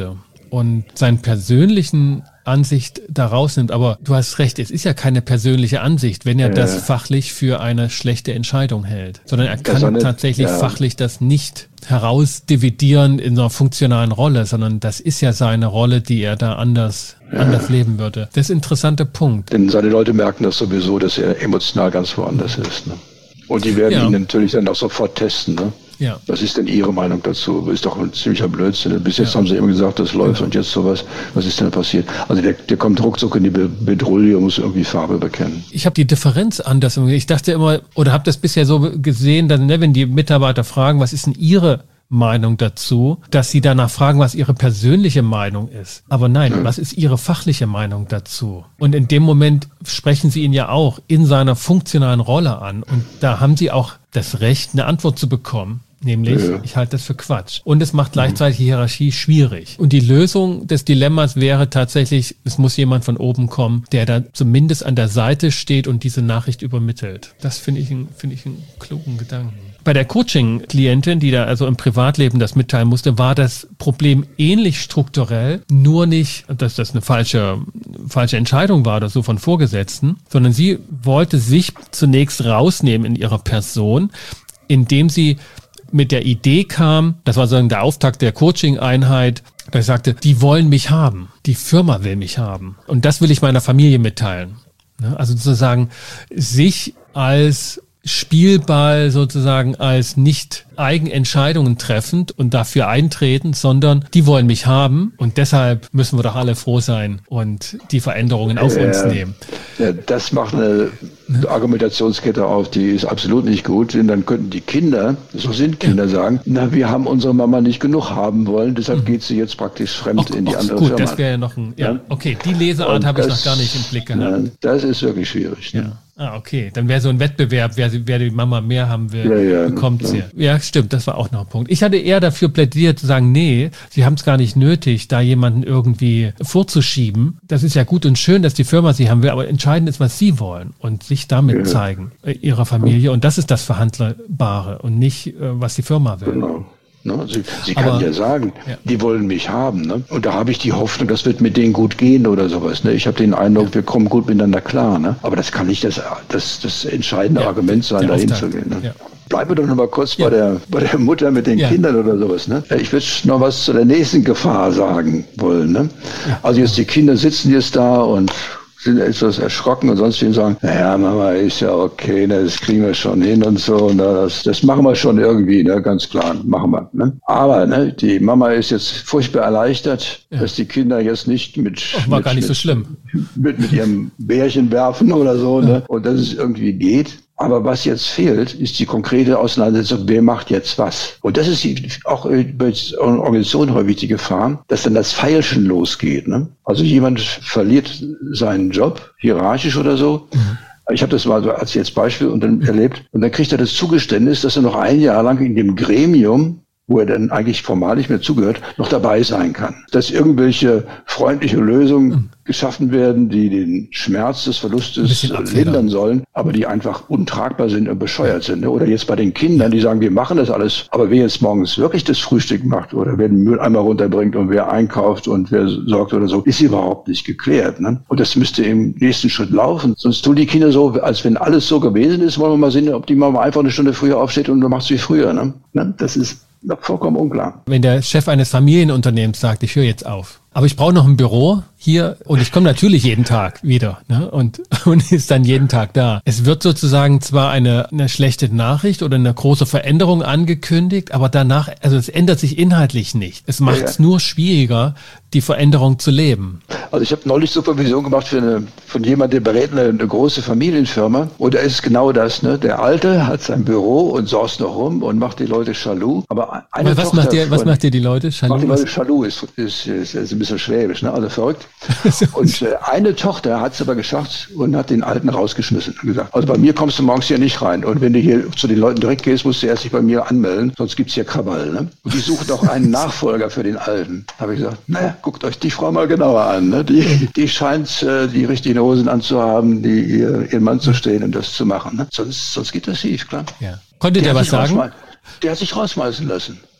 und seinen persönlichen Ansicht da rausnimmt. Aber du hast recht, es ist ja keine persönliche Ansicht, wenn er das fachlich für eine schlechte Entscheidung hält, sondern er kann tatsächlich fachlich das nicht herausdividieren in so einer funktionalen Rolle, sondern das ist ja seine Rolle, die er da anders leben würde. Das ist ein interessanter Punkt. Denn seine Leute merken das sowieso, dass er emotional ganz woanders ist. Ne? Und die werden ihn natürlich dann auch sofort testen. Ne? Ja. Was ist denn Ihre Meinung dazu? Ist doch ein ziemlicher Blödsinn. Bis jetzt haben Sie immer gesagt, das läuft und jetzt sowas. Was ist denn passiert? Also der kommt ruckzuck in die Bedrulle und muss irgendwie Farbe bekennen. Ich habe die Differenz anders. Ich dachte immer, oder habe das bisher so gesehen, dass, wenn die Mitarbeiter fragen, was ist denn Ihre Meinung dazu, dass sie danach fragen, was ihre persönliche Meinung ist. Aber nein, was ist ihre fachliche Meinung dazu? Und in dem Moment sprechen sie ihn ja auch in seiner funktionalen Rolle an. Und da haben sie auch das Recht, eine Antwort zu bekommen. Nämlich, ich halte das für Quatsch. Und es macht gleichzeitig die Hierarchie schwierig. Und die Lösung des Dilemmas wäre tatsächlich, es muss jemand von oben kommen, der da zumindest an der Seite steht und diese Nachricht übermittelt. Das finde ich einen klugen Gedanken. Bei der Coaching-Klientin, die da also im Privatleben das mitteilen musste, war das Problem ähnlich strukturell, nur nicht, dass das eine falsche Entscheidung war oder so von Vorgesetzten, sondern sie wollte sich zunächst rausnehmen in ihrer Person, indem sie mit der Idee kam, das war sozusagen der Auftakt der Coaching-Einheit, da ich sagte, die wollen mich haben, die Firma will mich haben und das will ich meiner Familie mitteilen. Also sozusagen sich als Spielball sozusagen als nicht Eigenentscheidungen treffend und dafür eintreten, sondern die wollen mich haben und deshalb müssen wir doch alle froh sein und die Veränderungen auf uns nehmen. Ja, das macht eine Argumentationskette auf, die ist absolut nicht gut, denn dann könnten die Kinder, so sind Kinder, sagen, na, wir haben unsere Mama nicht genug haben wollen, deshalb geht sie jetzt praktisch fremd in die andere gut, Firma. Das wäre ja noch okay, die Leseart habe ich noch gar nicht im Blick gehabt. Das ist wirklich schwierig. Ne? Okay, dann wäre so ein Wettbewerb, wer die Mama mehr haben will, bekommt sie. Ja, stimmt, das war auch noch ein Punkt. Ich hatte eher dafür plädiert zu sagen, nee, sie haben es gar nicht nötig, da jemanden irgendwie vorzuschieben. Das ist ja gut und schön, dass die Firma sie haben will, aber entscheidend ist, was sie wollen und sich damit zeigen, ihrer Familie. Und das ist das Verhandelbare und nicht, was die Firma will. Genau. Ne? Sie kann ja sagen, die wollen mich haben. Ne? Und da habe ich die Hoffnung, das wird mit denen gut gehen oder sowas. Ne? Ich habe den Eindruck, wir kommen gut miteinander klar. Ne? Aber das kann nicht das entscheidende Argument sein, dahin zu gehen. Ne? Ja. Bleiben wir doch noch mal kurz bei der Mutter mit den Kindern oder sowas. Ne? Ich würde noch was zu der nächsten Gefahr sagen wollen. Ne? Also jetzt die Kinder sitzen jetzt da und sind etwas erschrocken und sonst wie sagen, naja, Mama ist ja okay, das kriegen wir schon hin und so, ne, das machen wir schon irgendwie, ne, ganz klar, machen wir. Ne. Aber die Mama ist jetzt furchtbar erleichtert, dass die Kinder jetzt nicht war gar nicht so schlimm. Mit ihrem Bärchen werfen oder so, ne, und dass es irgendwie geht. Aber was jetzt fehlt, ist die konkrete Auseinandersetzung, wer macht jetzt was. Und das ist auch bei Organisationen häufig die Gefahr, dass dann das Feilschen losgeht. Ne? Also jemand verliert seinen Job, hierarchisch oder so. Ich habe das mal so als jetzt Beispiel und dann erlebt. Und dann kriegt er das Zugeständnis, dass er noch ein Jahr lang in dem Gremium, wo er dann eigentlich formal nicht mehr zugehört, noch dabei sein kann. Dass irgendwelche freundliche Lösungen geschaffen werden, die den Schmerz des Verlustes lindern sollen, aber die einfach untragbar sind und bescheuert sind. Oder jetzt bei den Kindern, die sagen, wir machen das alles, aber wer jetzt morgens wirklich das Frühstück macht oder wer den Mülleimer runterbringt und wer einkauft und wer sorgt oder so, ist überhaupt nicht geklärt. Ne? Und das müsste im nächsten Schritt laufen. Sonst tun die Kinder so, als wenn alles so gewesen ist, wollen wir mal sehen, ob die Mama einfach eine Stunde früher aufsteht und du machst wie früher. Ne? Das ist noch vollkommen unklar. Wenn der Chef eines Familienunternehmens sagt, ich höre jetzt auf, aber ich brauche noch ein Büro hier und ich komme natürlich jeden Tag wieder, ne? und ist dann jeden Tag da. Es wird sozusagen zwar eine schlechte Nachricht oder eine große Veränderung angekündigt, aber danach, also es ändert sich inhaltlich nicht. Es macht es nur schwieriger, die Veränderung zu leben. Also ich habe neulich Supervision gemacht von jemandem, der berät eine große Familienfirma und da ist genau das. Ne? Der Alte hat sein Büro und saust noch rum und macht die Leute jaloux. Aber was macht ihr die Leute? Jaloux? Macht die Leute jaloux ist ein bisschen schwäbisch, ne? Also verrückt. Und eine Tochter hat es aber geschafft und hat den Alten rausgeschmissen und gesagt, also bei mir kommst du morgens hier nicht rein und wenn du hier zu den Leuten direkt gehst, musst du erst dich bei mir anmelden, sonst gibt's hier Krawall. Ne? Und die suchen auch einen Nachfolger für den Alten. Habe ich gesagt, naja, guckt euch die Frau mal genauer an. Ne? Die scheint die richtigen Hosen anzuhaben, die ihren Mann zu stehen und das zu machen. Ne? Sonst geht das schief, klar. Ja. Konnte der was sagen? Der hat sich rausschmeißen lassen.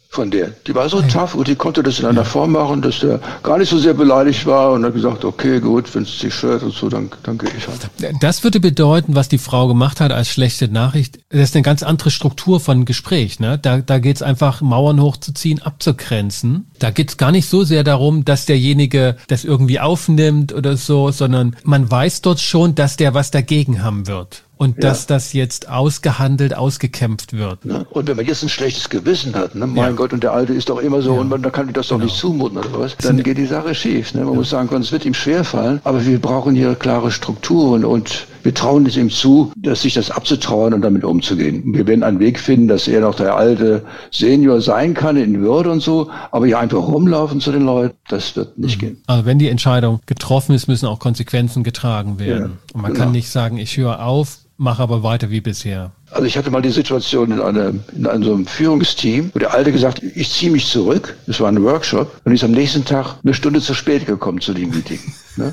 von der. Die war so tough und die konnte das in einer Form machen, dass der gar nicht so sehr beleidigt war und hat gesagt, okay, gut, wenn es dich stört und so, dann gehe ich halt. Das würde bedeuten, was die Frau gemacht hat als schlechte Nachricht, das ist eine ganz andere Struktur von Gespräch. Ne? Da geht es einfach, Mauern hochzuziehen, abzugrenzen. Da geht es gar nicht so sehr darum, dass derjenige das irgendwie aufnimmt oder so, sondern man weiß dort schon, dass der was dagegen haben wird. Und dass das jetzt ausgehandelt, ausgekämpft wird. Ne? Und wenn man jetzt ein schlechtes Gewissen hat, ne? Mein Gott, und der Alte ist doch immer so, und man kann ihm das doch nicht zumuten oder was, dann geht die Sache schief. Ne? Man muss sagen, es wird ihm schwerfallen, aber wir brauchen hier klare Strukturen und wir trauen es ihm zu, sich das abzutrauen und damit umzugehen. Wir werden einen Weg finden, dass er noch der alte Senior sein kann in Würde und so, aber hier einfach rumlaufen zu den Leuten, das wird nicht gehen. Also wenn die Entscheidung getroffen ist, müssen auch Konsequenzen getragen werden. Ja, und man kann nicht sagen, ich höre auf, mache aber weiter wie bisher. Also ich hatte mal die Situation in einem so einem Führungsteam, wo der Alte gesagt hat, ich ziehe mich zurück. Das war ein Workshop und ist am nächsten Tag eine Stunde zu spät gekommen zu dem Meeting. Ne?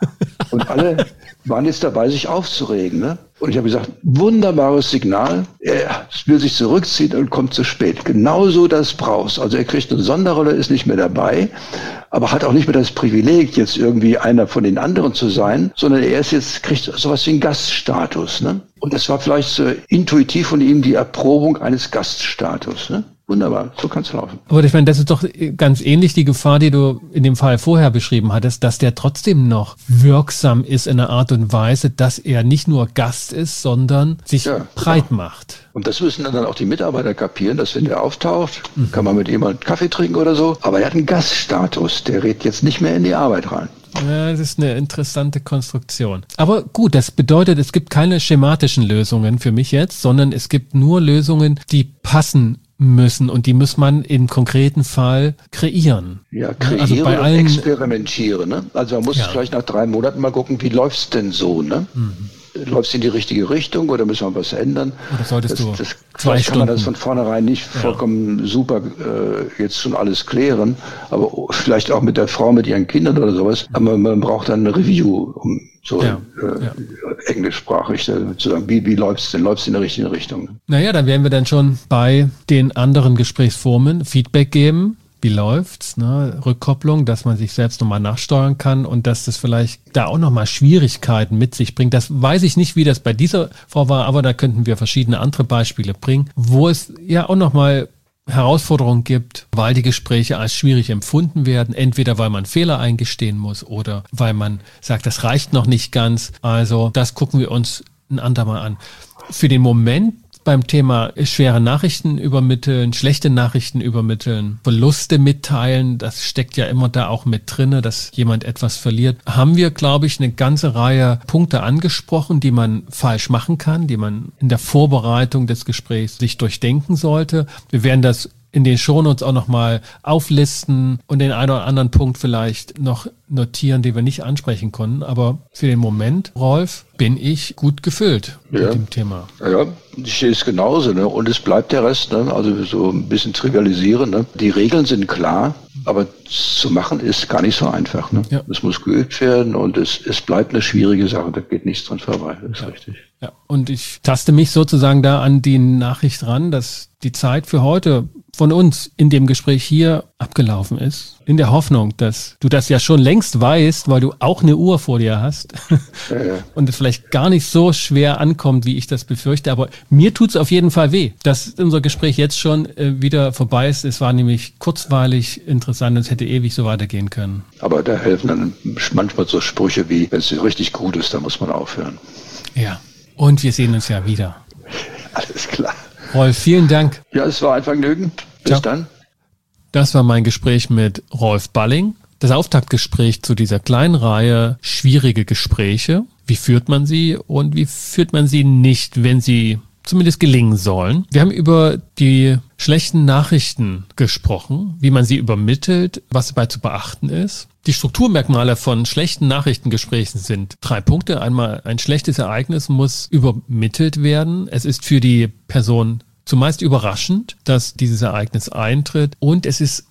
Und alle waren jetzt dabei, sich aufzuregen. Ne? Und ich habe gesagt, wunderbares Signal. Er will sich zurückziehen und kommt zu spät. Genauso das brauchst. Also er kriegt eine Sonderrolle, ist nicht mehr dabei, aber hat auch nicht mehr das Privileg, jetzt irgendwie einer von den anderen zu sein, sondern kriegt sowas wie einen Gaststatus. Ne? Und das war vielleicht so intuitiv von ihm die Erprobung eines Gaststatus. Ne? Wunderbar, so kann's laufen. Aber ich meine, das ist doch ganz ähnlich die Gefahr, die du in dem Fall vorher beschrieben hattest, dass der trotzdem noch wirksam ist in einer Art und Weise, dass er nicht nur Gast ist, sondern sich breit macht. Und das müssen dann auch die Mitarbeiter kapieren, dass wenn der auftaucht, kann man mit jemandem Kaffee trinken oder so, aber er hat einen Gaststatus, der redet jetzt nicht mehr in die Arbeit rein. Ja, das ist eine interessante Konstruktion. Aber gut, das bedeutet, es gibt keine schematischen Lösungen für mich jetzt, sondern es gibt nur Lösungen, die passen müssen und die muss man im konkreten Fall kreieren. Ja, kreieren und experimentieren. Ne? Also man muss vielleicht nach 3 Monaten mal gucken, wie läuft's denn so? Ne? Läuft's in die richtige Richtung oder müssen wir was ändern? Oder solltest du 2 Stunden? Kann man das von vornherein nicht vollkommen super jetzt schon alles klären, aber vielleicht auch mit der Frau, mit ihren Kindern oder sowas. Aber man braucht dann eine Review, um so englischsprachig zu sagen, wie läuft's denn? Läuft's in der richtigen Richtung? Naja, dann wären wir dann schon bei den anderen Gesprächsformen. Feedback geben. Wie läuft's? Ne? Rückkopplung, dass man sich selbst nochmal nachsteuern kann und dass das vielleicht da auch nochmal Schwierigkeiten mit sich bringt. Das weiß ich nicht, wie das bei dieser Frau war, aber da könnten wir verschiedene andere Beispiele bringen, wo es ja auch nochmal Herausforderungen gibt, weil die Gespräche als schwierig empfunden werden, entweder weil man Fehler eingestehen muss oder weil man sagt, das reicht noch nicht ganz. Also das gucken wir uns ein andermal an. Für den Moment beim Thema schwere Nachrichten übermitteln, schlechte Nachrichten übermitteln, Verluste mitteilen, das steckt ja immer da auch mit drinne, dass jemand etwas verliert, haben wir, glaube ich, eine ganze Reihe Punkte angesprochen, die man falsch machen kann, die man in der Vorbereitung des Gesprächs sich durchdenken sollte. Wir werden das in den Shownotes auch nochmal auflisten und den einen oder anderen Punkt vielleicht noch notieren, den wir nicht ansprechen konnten. Aber für den Moment, Rolf, bin ich gut gefüllt mit dem Thema. Ja, ich sehe es genauso. Ne? Und es bleibt der Rest, ne? Also so ein bisschen trivialisieren. Ne? Die Regeln sind klar, aber zu machen ist gar nicht so einfach. Ne? Ja. Es muss geübt werden und es bleibt eine schwierige Sache. Da geht nichts dran vorbei. Das ist richtig. Ja, und ich taste mich sozusagen da an die Nachricht ran, dass die Zeit für heute von uns in dem Gespräch hier abgelaufen ist. In der Hoffnung, dass du das ja schon längst weißt, weil du auch eine Uhr vor dir hast und es vielleicht gar nicht so schwer ankommt, wie ich das befürchte. Aber mir tut es auf jeden Fall weh, dass unser Gespräch jetzt schon wieder vorbei ist. Es war nämlich kurzweilig interessant und es hätte ewig so weitergehen können. Aber da helfen dann manchmal so Sprüche wie, wenn es richtig gut ist, dann muss man aufhören. Ja, und wir sehen uns ja wieder. Alles klar. Rolf, vielen Dank. Ja, es war ein Vergnügen. Bis dann. Das war mein Gespräch mit Rolf Balling. Das Auftaktgespräch zu dieser kleinen Reihe schwierige Gespräche. Wie führt man sie und wie führt man sie nicht, wenn sie zumindest gelingen sollen? Wir haben über die schlechten Nachrichten gesprochen, wie man sie übermittelt, was dabei zu beachten ist. Die Strukturmerkmale von schlechten Nachrichtengesprächen sind 3 Punkte. Einmal, ein schlechtes Ereignis muss übermittelt werden. Es ist für die Person zumeist überraschend, dass dieses Ereignis eintritt und es ist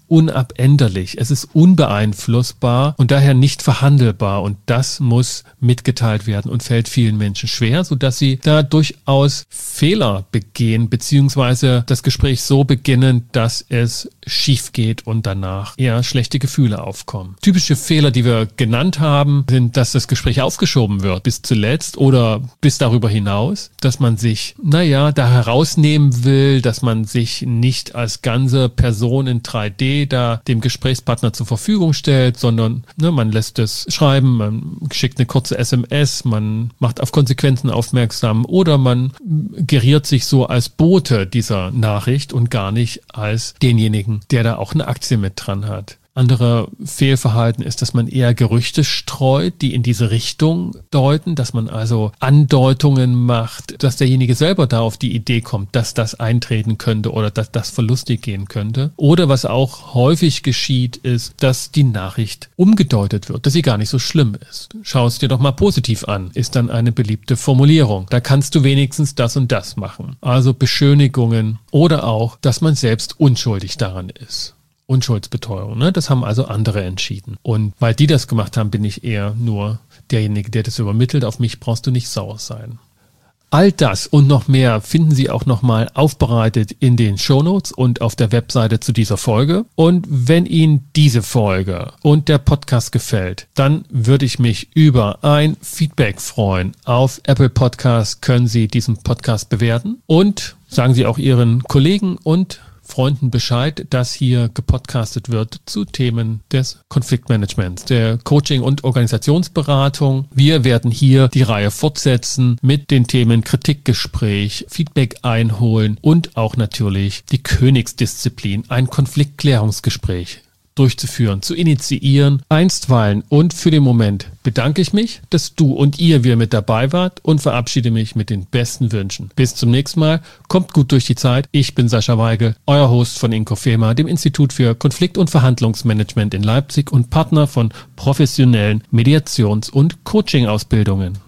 unabänderlich, es ist unbeeinflussbar und daher nicht verhandelbar und das muss mitgeteilt werden und fällt vielen Menschen schwer, sodass sie da durchaus Fehler begehen beziehungsweise das Gespräch so beginnen, dass es schief geht und danach eher schlechte Gefühle aufkommen. Typische Fehler, die wir genannt haben, sind, dass das Gespräch aufgeschoben wird bis zuletzt oder bis darüber hinaus, dass man sich, da herausnehmen will, dass man sich nicht als ganze Person in 3D da dem Gesprächspartner zur Verfügung stellt, sondern man lässt es schreiben, man schickt eine kurze SMS, man macht auf Konsequenzen aufmerksam oder man geriert sich so als Bote dieser Nachricht und gar nicht als denjenigen, der da auch eine Aktie mit dran hat. Andere Fehlverhalten ist, dass man eher Gerüchte streut, die in diese Richtung deuten, dass man also Andeutungen macht, dass derjenige selber da auf die Idee kommt, dass das eintreten könnte oder dass das verlustig gehen könnte. Oder was auch häufig geschieht, ist, dass die Nachricht umgedeutet wird, dass sie gar nicht so schlimm ist. Schau es dir doch mal positiv an, ist dann eine beliebte Formulierung. Da kannst du wenigstens das und das machen. Also Beschönigungen oder auch, dass man selbst unschuldig daran ist. Unschuldsbeteuerung, das haben also andere entschieden. Und weil die das gemacht haben, bin ich eher nur derjenige, der das übermittelt. Auf mich brauchst du nicht sauer sein. All das und noch mehr finden Sie auch nochmal aufbereitet in den Shownotes und auf der Webseite zu dieser Folge. Und wenn Ihnen diese Folge und der Podcast gefällt, dann würde ich mich über ein Feedback freuen. Auf Apple Podcasts können Sie diesen Podcast bewerten und sagen Sie auch Ihren Kollegen und Freunden Bescheid, dass hier gepodcastet wird zu Themen des Konfliktmanagements, der Coaching- und Organisationsberatung. Wir werden hier die Reihe fortsetzen mit den Themen Kritikgespräch, Feedback einholen und auch natürlich die Königsdisziplin, ein Konfliktklärungsgespräch durchzuführen, zu initiieren, einstweilen. Und für den Moment bedanke ich mich, dass du und ihr wieder mit dabei wart und verabschiede mich mit den besten Wünschen. Bis zum nächsten Mal. Kommt gut durch die Zeit. Ich bin Sascha Weigel, euer Host von Inkofema, dem Institut für Konflikt- und Verhandlungsmanagement in Leipzig und Partner von professionellen Mediations- und Coaching-Ausbildungen.